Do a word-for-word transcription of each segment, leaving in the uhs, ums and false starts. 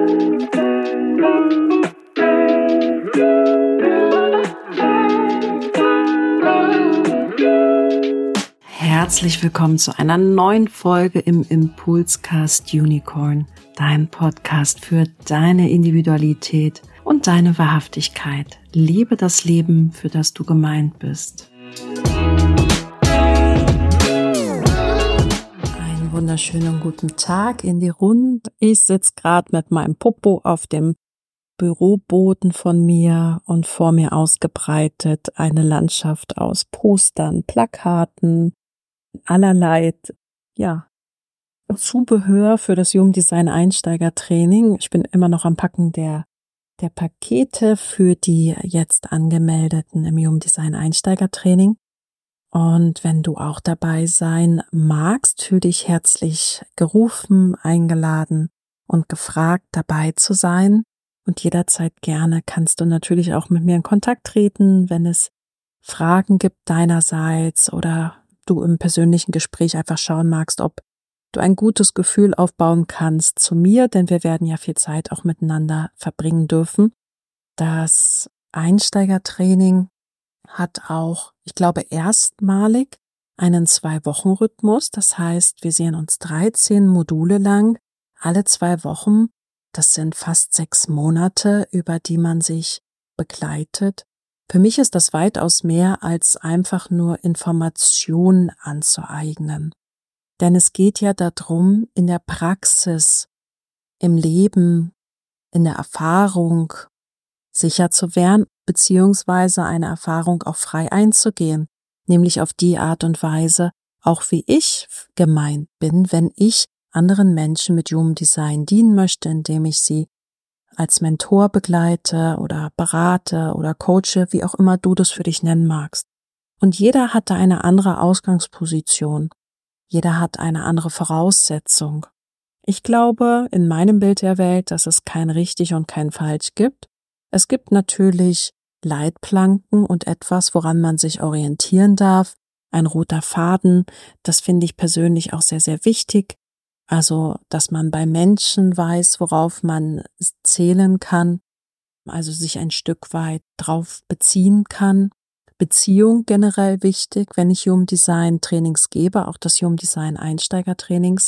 Herzlich willkommen zu einer neuen Folge im Impulscast Unicorn, dein Podcast für deine Individualität und deine Wahrhaftigkeit. Lebe das Leben, für das du gemeint bist. Einen wunderschönen guten Tag in die Runde. Ich sitze gerade mit meinem Popo auf dem Büroboden von mir und vor mir ausgebreitet eine Landschaft aus Postern, Plakaten, allerlei, ja, Zubehör für das Human Design Einsteigertraining. Ich bin immer noch am Packen der, der Pakete für die jetzt Angemeldeten im Human Design Einsteigertraining. Und wenn du auch dabei sein magst, fühl dich herzlich gerufen, eingeladen und gefragt, dabei zu sein. Und jederzeit gerne kannst du natürlich auch mit mir in Kontakt treten, wenn es Fragen gibt deinerseits oder du im persönlichen Gespräch einfach schauen magst, ob du ein gutes Gefühl aufbauen kannst zu mir, denn wir werden ja viel Zeit auch miteinander verbringen dürfen. Das Einsteigertraining hat auch, ich glaube, erstmalig einen Zwei-Wochen-Rhythmus. Das heißt, wir sehen uns dreizehn Module lang, alle zwei Wochen. Das sind fast sechs Monate, über die man sich begleitet. Für mich ist das weitaus mehr als einfach nur Informationen anzueignen. Denn es geht ja darum, in der Praxis, im Leben, in der Erfahrung sicher zu werden, beziehungsweise eine Erfahrung auch frei einzugehen, nämlich auf die Art und Weise, auch wie ich gemeint bin, wenn ich anderen Menschen mit Human Design dienen möchte, indem ich sie als Mentor begleite oder berate oder coache, wie auch immer du das für dich nennen magst. Und jeder hat da eine andere Ausgangsposition. Jeder hat eine andere Voraussetzung. Ich glaube, in meinem Bild der Welt, dass es kein richtig und kein falsch gibt. Es gibt natürlich Leitplanken und etwas, woran man sich orientieren darf. Ein roter Faden, das finde ich persönlich auch sehr, sehr wichtig. Also, dass man bei Menschen weiß, worauf man zählen kann, also sich ein Stück weit drauf beziehen kann. Beziehung generell wichtig, wenn ich Human Design Trainings gebe, auch das Human Design Einsteigertrainings,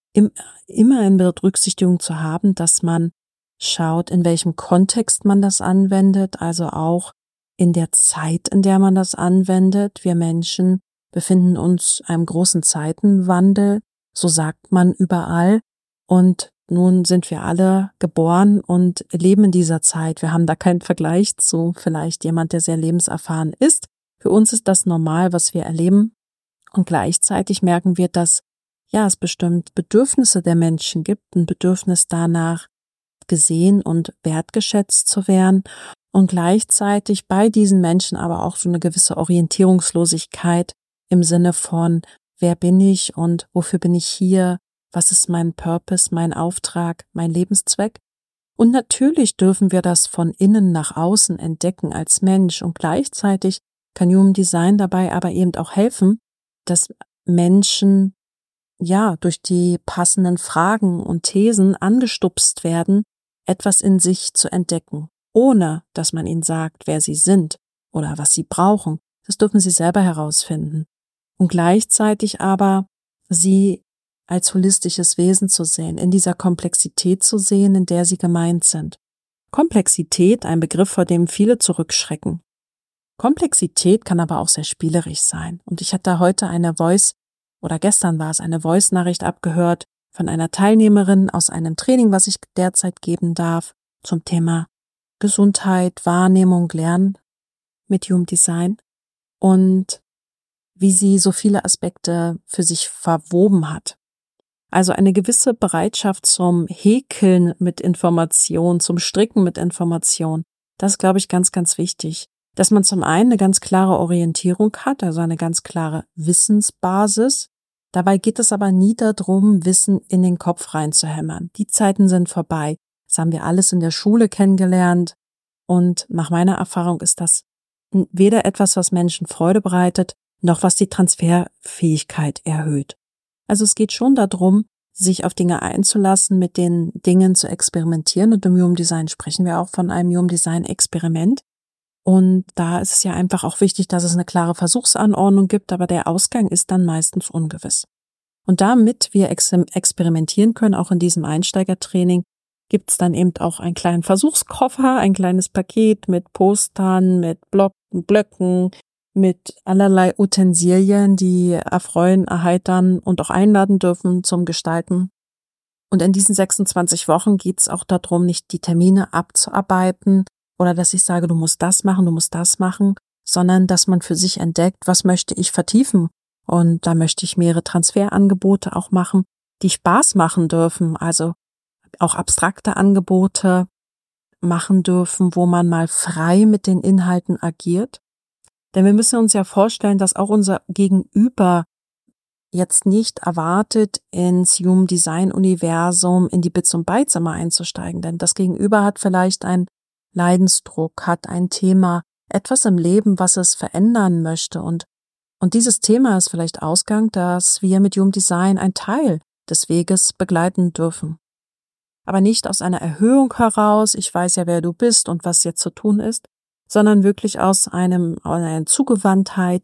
immer in Berücksichtigung zu haben, dass man schaut, in welchem Kontext man das anwendet, also auch in der Zeit, in der man das anwendet. Wir Menschen befinden uns einem großen Zeitenwandel. So sagt man überall. Und nun sind wir alle geboren und leben in dieser Zeit. Wir haben da keinen Vergleich zu vielleicht jemand, der sehr lebenserfahren ist. Für uns ist das normal, was wir erleben. Und gleichzeitig merken wir, dass ja es bestimmt Bedürfnisse der Menschen gibt, ein Bedürfnis danach, gesehen und wertgeschätzt zu werden. Und gleichzeitig bei diesen Menschen aber auch so eine gewisse Orientierungslosigkeit im Sinne von, wer bin ich und wofür bin ich hier? Was ist mein Purpose, mein Auftrag, mein Lebenszweck? Und natürlich dürfen wir das von innen nach außen entdecken als Mensch. Und gleichzeitig kann Human Design dabei aber eben auch helfen, dass Menschen ja durch die passenden Fragen und Thesen angestupst werden, etwas in sich zu entdecken, ohne dass man ihnen sagt, wer sie sind oder was sie brauchen. Das dürfen sie selber herausfinden. Und gleichzeitig aber sie als holistisches Wesen zu sehen, in dieser Komplexität zu sehen, in der sie gemeint sind. Komplexität, ein Begriff, vor dem viele zurückschrecken. Komplexität kann aber auch sehr spielerisch sein. Und ich hatte heute eine Voice, oder gestern war es eine Voice-Nachricht abgehört von einer Teilnehmerin aus einem Training, was ich derzeit geben darf, zum Thema Gesundheit, Wahrnehmung, Lernen mit Human Design. Und wie sie so viele Aspekte für sich verwoben hat. Also eine gewisse Bereitschaft zum Häkeln mit Information, zum Stricken mit Information. Das ist, glaube ich, ganz, ganz wichtig. Dass man zum einen eine ganz klare Orientierung hat, also eine ganz klare Wissensbasis. Dabei geht es aber nie darum, Wissen in den Kopf reinzuhämmern. Die Zeiten sind vorbei. Das haben wir alles in der Schule kennengelernt. Und nach meiner Erfahrung ist das weder etwas, was Menschen Freude bereitet, noch was die Transferfähigkeit erhöht. Also es geht schon darum, sich auf Dinge einzulassen, mit den Dingen zu experimentieren. Und im Human Design sprechen wir auch von einem Human Design Experiment. Und da ist es ja einfach auch wichtig, dass es eine klare Versuchsanordnung gibt, aber der Ausgang ist dann meistens ungewiss. Und damit wir ex- experimentieren können, auch in diesem Einsteigertraining, gibt es dann eben auch einen kleinen Versuchskoffer, ein kleines Paket mit Postern, mit Block- Blöcken, mit allerlei Utensilien, die erfreuen, erheitern und auch einladen dürfen zum Gestalten. Und in diesen sechsundzwanzig Wochen geht es auch darum, nicht die Termine abzuarbeiten oder dass ich sage, du musst das machen, du musst das machen, sondern dass man für sich entdeckt, was möchte ich vertiefen. Und da möchte ich mehrere Transferangebote auch machen, die Spaß machen dürfen, also auch abstrakte Angebote machen dürfen, wo man mal frei mit den Inhalten agiert. Denn wir müssen uns ja vorstellen, dass auch unser Gegenüber jetzt nicht erwartet, ins Human Design Universum in die Bits und Bytes immer einzusteigen. Denn das Gegenüber hat vielleicht einen Leidensdruck, hat ein Thema, etwas im Leben, was es verändern möchte. Und, und dieses Thema ist vielleicht Ausgang, dass wir mit Human Design einen Teil des Weges begleiten dürfen. Aber nicht aus einer Erhöhung heraus, ich weiß ja, wer du bist und was jetzt zu tun ist, sondern wirklich aus einem, aus einer Zugewandtheit,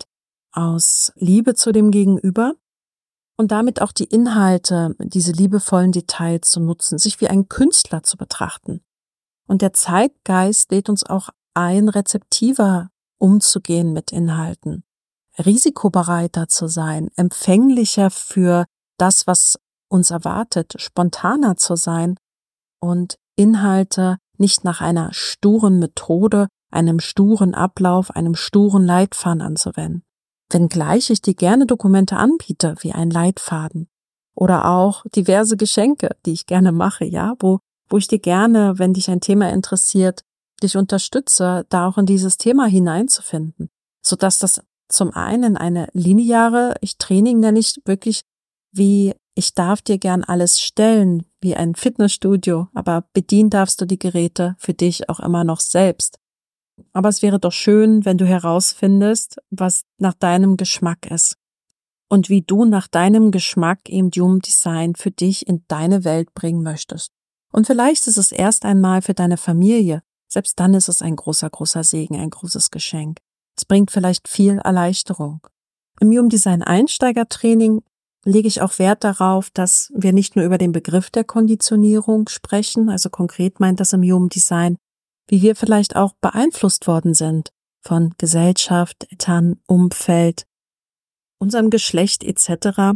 aus Liebe zu dem Gegenüber und damit auch die Inhalte, diese liebevollen Details zu nutzen, sich wie ein Künstler zu betrachten. Und der Zeitgeist lädt uns auch ein, rezeptiver umzugehen mit Inhalten, risikobereiter zu sein, empfänglicher für das, was uns erwartet, spontaner zu sein und Inhalte nicht nach einer sturen Methode, einem sturen Ablauf, einem sturen Leitfaden anzuwenden. Wenngleich ich dir gerne Dokumente anbiete, wie ein Leitfaden oder auch diverse Geschenke, die ich gerne mache, ja, wo, wo ich dir gerne, wenn dich ein Thema interessiert, dich unterstütze, da auch in dieses Thema hineinzufinden, sodass das zum einen eine lineare, ich Training nenne ich wirklich wie, ich darf dir gern alles stellen, wie ein Fitnessstudio, aber bedienen darfst du die Geräte für dich auch immer noch selbst. Aber es wäre doch schön, wenn du herausfindest, was nach deinem Geschmack ist und wie du nach deinem Geschmack eben Human Design für dich in deine Welt bringen möchtest. Und vielleicht ist es erst einmal für deine Familie. Selbst dann ist es ein großer, großer Segen, ein großes Geschenk. Es bringt vielleicht viel Erleichterung. Im Human Design Einsteigertraining lege ich auch Wert darauf, dass wir nicht nur über den Begriff der Konditionierung sprechen, also konkret meint das im Human Design, wie wir vielleicht auch beeinflusst worden sind von Gesellschaft, Eltern, Umfeld, unserem Geschlecht et cetera,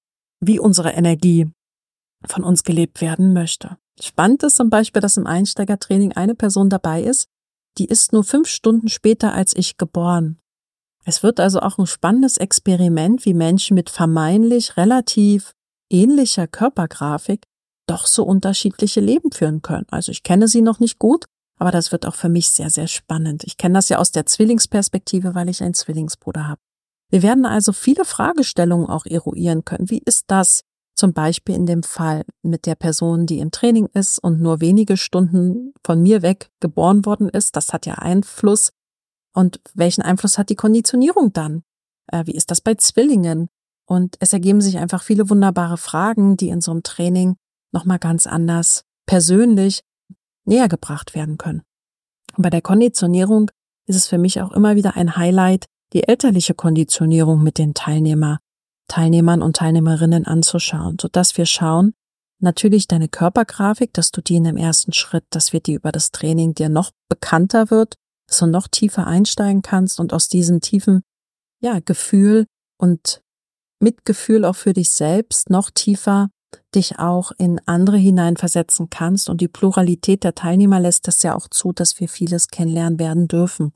wie unsere Energie von uns gelebt werden möchte. Spannend ist zum Beispiel, dass im Einsteigertraining eine Person dabei ist, die ist nur fünf Stunden später als ich geboren. Es wird also auch ein spannendes Experiment, wie Menschen mit vermeintlich relativ ähnlicher Körpergrafik doch so unterschiedliche Leben führen können. Also ich kenne sie noch nicht gut, aber das wird auch für mich sehr, sehr spannend. Ich kenne das ja aus der Zwillingsperspektive, weil ich einen Zwillingsbruder habe. Wir werden also viele Fragestellungen auch eruieren können. Wie ist das zum Beispiel in dem Fall mit der Person, die im Training ist und nur wenige Stunden von mir weg geboren worden ist? Das hat ja Einfluss. Und welchen Einfluss hat die Konditionierung dann? Äh, wie ist das bei Zwillingen? Und es ergeben sich einfach viele wunderbare Fragen, die in so einem Training nochmal ganz anders persönlich näher gebracht werden können. Und bei der Konditionierung ist es für mich auch immer wieder ein Highlight, die elterliche Konditionierung mit den Teilnehmer, Teilnehmern und Teilnehmerinnen anzuschauen, sodass wir schauen, natürlich deine Körpergrafik, dass du die in dem ersten Schritt, dass wir die über das Training dir noch bekannter wird, dass du noch tiefer einsteigen kannst und aus diesem tiefen, ja, Gefühl und Mitgefühl auch für dich selbst noch tiefer dich auch in andere hineinversetzen kannst. Und die Pluralität der Teilnehmer lässt das ja auch zu, dass wir vieles kennenlernen werden dürfen.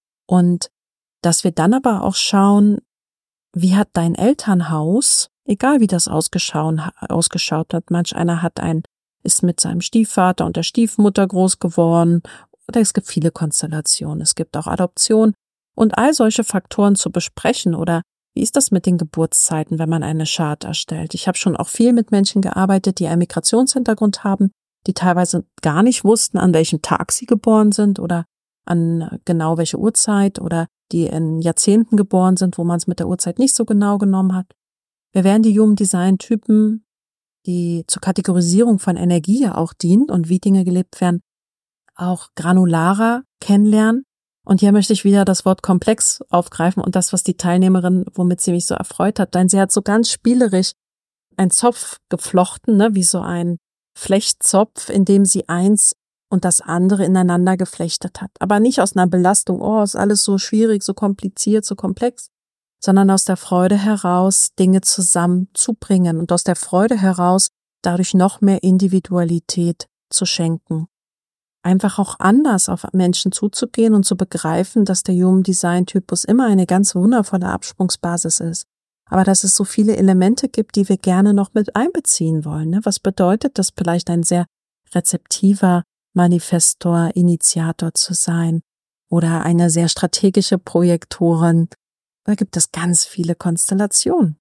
Und dass wir dann aber auch schauen, wie hat dein Elternhaus, egal wie das ausgeschaut, ausgeschaut hat, manch einer hat ein, ist mit seinem Stiefvater und der Stiefmutter groß geworden, oder es gibt viele Konstellationen, es gibt auch Adoption und all solche Faktoren zu besprechen. Oder wie ist das mit den Geburtszeiten, wenn man eine Chart erstellt? Ich habe schon auch viel mit Menschen gearbeitet, die einen Migrationshintergrund haben, die teilweise gar nicht wussten, an welchem Tag sie geboren sind oder an genau welche Uhrzeit oder die in Jahrzehnten geboren sind, wo man es mit der Uhrzeit nicht so genau genommen hat. Wir werden die Human Design Typen die zur Kategorisierung von Energie ja auch dient und wie Dinge gelebt werden, auch granularer kennenlernen. Und hier möchte ich wieder das Wort komplex aufgreifen und das, was die Teilnehmerin, womit sie mich so erfreut hat, denn sie hat so ganz spielerisch einen Zopf geflochten, ne, wie so ein Flechtzopf, in dem sie eins und das andere ineinander geflechtet hat. Aber nicht aus einer Belastung, oh, ist alles so schwierig, so kompliziert, so komplex, sondern aus der Freude heraus, Dinge zusammenzubringen und aus der Freude heraus, dadurch noch mehr Individualität zu schenken. Einfach auch anders auf Menschen zuzugehen und zu begreifen, dass der Human Design Typus immer eine ganz wundervolle Absprungsbasis ist. Aber dass es so viele Elemente gibt, die wir gerne noch mit einbeziehen wollen. Ne? Was bedeutet das vielleicht, ein sehr rezeptiver Manifestor, Initiator zu sein oder eine sehr strategische Projektorin? Da gibt es ganz viele Konstellationen.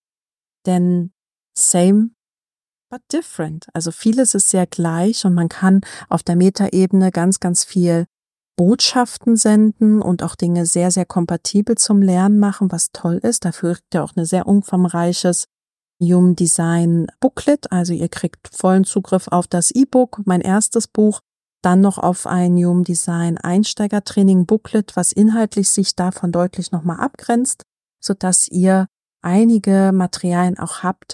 Denn same but different. Also vieles ist sehr gleich und man kann auf der Metaebene ganz, ganz viel Botschaften senden und auch Dinge sehr, sehr kompatibel zum Lernen machen, was toll ist. Dafür kriegt ihr auch ein sehr umfangreiches Human Design Booklet. Also ihr kriegt vollen Zugriff auf das E-Book, mein erstes Buch, dann noch auf ein Human Design Einsteigertraining Booklet, was inhaltlich sich davon deutlich nochmal abgrenzt, sodass ihr einige Materialien auch habt,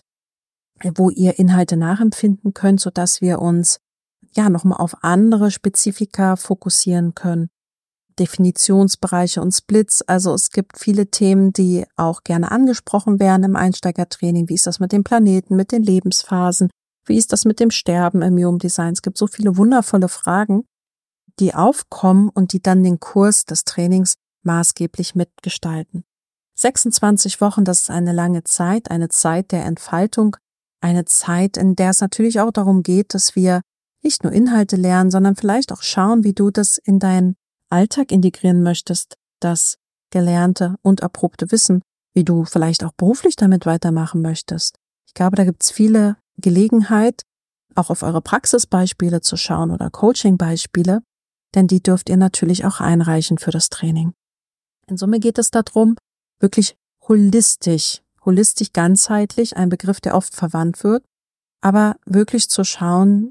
wo ihr Inhalte nachempfinden könnt, sodass wir uns ja nochmal auf andere Spezifika fokussieren können. Definitionsbereiche und Splits, also es gibt viele Themen, die auch gerne angesprochen werden im Einsteigertraining. Wie ist das mit den Planeten, mit den Lebensphasen? Wie ist das mit dem Sterben im Human Design? Es gibt so viele wundervolle Fragen, die aufkommen und die dann den Kurs des Trainings maßgeblich mitgestalten. sechsundzwanzig Wochen, das ist eine lange Zeit, eine Zeit der Entfaltung, eine Zeit, in der es natürlich auch darum geht, dass wir nicht nur Inhalte lernen, sondern vielleicht auch schauen, wie du das in deinen Alltag integrieren möchtest, das gelernte und erprobte Wissen, wie du vielleicht auch beruflich damit weitermachen möchtest. Ich glaube, da gibt es viele Gelegenheit, auch auf eure Praxisbeispiele zu schauen oder Coaching-Beispiele, denn die dürft ihr natürlich auch einreichen für das Training. In Summe geht es darum, wirklich holistisch, holistisch ganzheitlich, ein Begriff, der oft verwandt wird, aber wirklich zu schauen,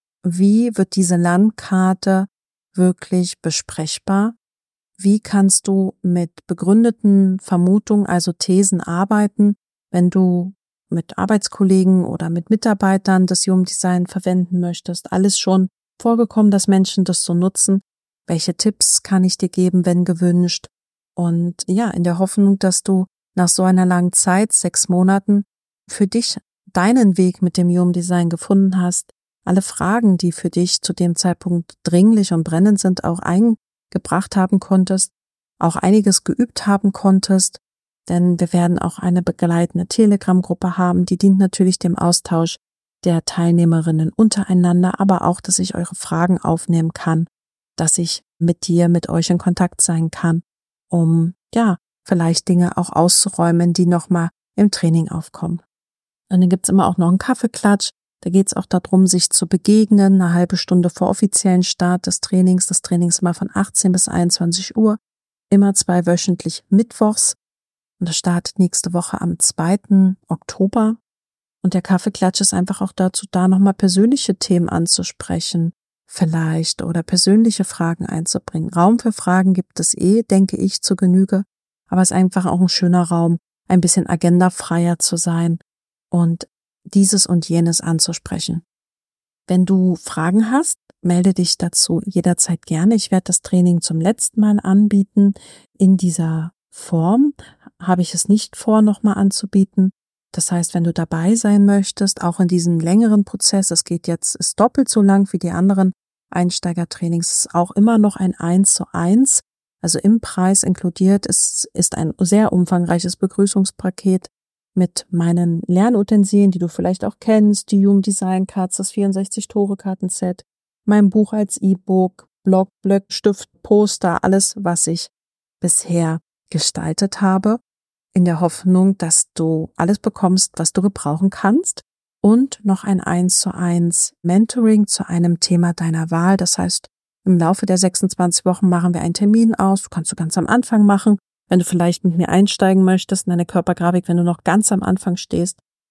wie wird diese Landkarte wirklich besprechbar? Wie kannst du mit begründeten Vermutungen, also Thesen arbeiten, wenn du mit Arbeitskollegen oder mit Mitarbeitern das Human Design verwenden möchtest? Alles schon vorgekommen, dass Menschen das so nutzen. Welche Tipps kann ich dir geben, wenn gewünscht? Und ja, in der Hoffnung, dass du nach so einer langen Zeit, sechs Monaten, für dich deinen Weg mit dem Human Design gefunden hast, alle Fragen, die für dich zu dem Zeitpunkt dringlich und brennend sind, auch eingebracht haben konntest, auch einiges geübt haben konntest, denn wir werden auch eine begleitende Telegram-Gruppe haben, die dient natürlich dem Austausch der Teilnehmerinnen untereinander, aber auch, dass ich eure Fragen aufnehmen kann, dass ich mit dir, mit euch in Kontakt sein kann, um, ja, vielleicht Dinge auch auszuräumen, die nochmal im Training aufkommen. Und dann gibt's immer auch noch einen Kaffeeklatsch. Da geht's auch darum, sich zu begegnen, eine halbe Stunde vor offiziellen Start des Trainings. Das Training ist immer von achtzehn bis einundzwanzig Uhr, immer zweiwöchentlich mittwochs. Und das startet nächste Woche am zweiten Oktober. Und der Kaffeeklatsch ist einfach auch dazu da, nochmal persönliche Themen anzusprechen, vielleicht, oder persönliche Fragen einzubringen. Raum für Fragen gibt es eh, denke ich, zur Genüge. Aber es ist einfach auch ein schöner Raum, ein bisschen agendafreier zu sein und dieses und jenes anzusprechen. Wenn du Fragen hast, melde dich dazu jederzeit gerne. Ich werde das Training zum letzten Mal anbieten. In dieser Form habe ich es nicht vor, nochmal anzubieten. Das heißt, wenn du dabei sein möchtest, auch in diesem längeren Prozess, es geht jetzt, ist doppelt so lang wie die anderen Einsteigertrainings, ist auch immer noch ein eins zu eins, also im Preis inkludiert. Es ist ein sehr umfangreiches Begrüßungspaket mit meinen Lernutensilien, die du vielleicht auch kennst, die Human Design Cards, das vierundsechzig-Tore-Karten-Set, mein Buch als E-Book, Blog, Blöck, Stift, Poster, alles, was ich bisher gestaltet habe, in der Hoffnung, dass du alles bekommst, was du gebrauchen kannst, und noch ein eins zu eins Mentoring zu einem Thema deiner Wahl. Das heißt, im Laufe der sechsundzwanzig Wochen machen wir einen Termin aus, du kannst du ganz am Anfang machen, wenn du vielleicht mit mir einsteigen möchtest in deine Körpergrafik, wenn du noch ganz am Anfang stehst,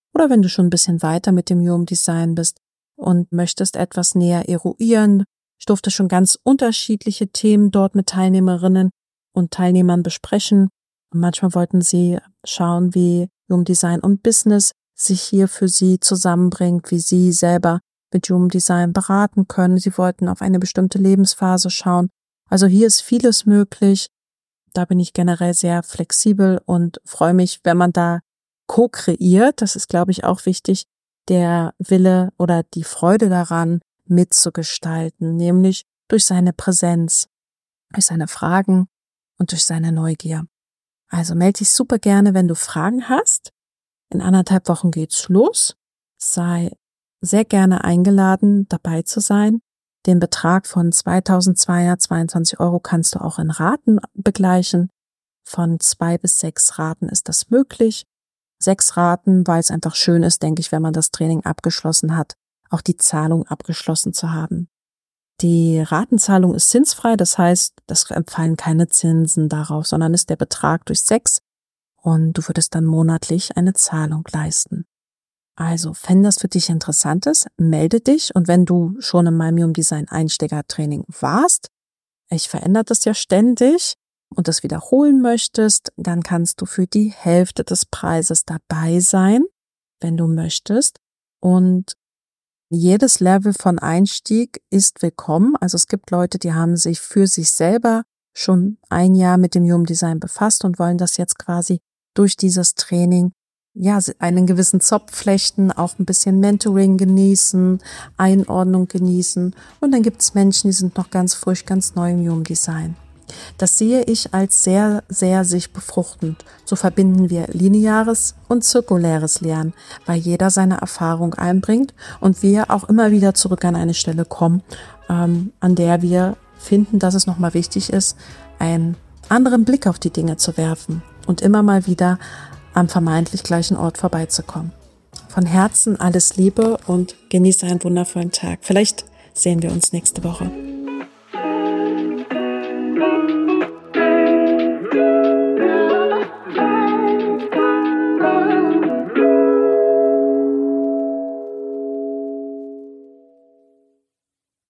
oder wenn du schon ein bisschen weiter mit dem Human Design bist und möchtest etwas näher eruieren. Ich durfte schon ganz unterschiedliche Themen dort mit Teilnehmerinnen und Teilnehmern besprechen. Und manchmal wollten sie schauen, wie Human Design und Business sich hier für sie zusammenbringt, wie sie selber mit Human Design beraten können. Sie wollten auf eine bestimmte Lebensphase schauen. Also hier ist vieles möglich. Da bin ich generell sehr flexibel und freue mich, wenn man da co-kreiert. Das ist, glaube ich, auch wichtig, der Wille oder die Freude daran mitzugestalten, nämlich durch seine Präsenz, durch seine Fragen und durch seine Neugier. Also melde dich super gerne, wenn du Fragen hast. In anderthalb Wochen geht's los. Sei sehr gerne eingeladen, dabei zu sein. Den Betrag von zweitausendzweihundertzweiundzwanzig Euro kannst du auch in Raten begleichen. Von zwei bis sechs Raten ist das möglich. Sechs Raten, weil es einfach schön ist, denke ich, wenn man das Training abgeschlossen hat, auch die Zahlung abgeschlossen zu haben. Die Ratenzahlung ist zinsfrei, das heißt, das empfallen keine Zinsen darauf, sondern ist der Betrag durch sechs und du würdest dann monatlich eine Zahlung leisten. Also, wenn das für dich interessant ist, melde dich, und wenn du schon in meinem Human Design Einsteigertraining warst, ich verändere das ja ständig, und das wiederholen möchtest, dann kannst du für die Hälfte des Preises dabei sein, wenn du möchtest. Und jedes Level von Einstieg ist willkommen. Also es gibt Leute, die haben sich für sich selber schon ein Jahr mit dem Human Design befasst und wollen das jetzt quasi durch dieses Training, ja, einen gewissen Zopf flechten, auch ein bisschen Mentoring genießen, Einordnung genießen. Und dann gibt es Menschen, die sind noch ganz frisch, ganz neu im Human Design. Das sehe ich als sehr, sehr sich befruchtend. So verbinden wir lineares und zirkuläres Lernen, weil jeder seine Erfahrung einbringt und wir auch immer wieder zurück an eine Stelle kommen, ähm, an der wir finden, dass es nochmal wichtig ist, einen anderen Blick auf die Dinge zu werfen und immer mal wieder am vermeintlich gleichen Ort vorbeizukommen. Von Herzen alles Liebe und genieße einen wundervollen Tag. Vielleicht sehen wir uns nächste Woche. Thank you.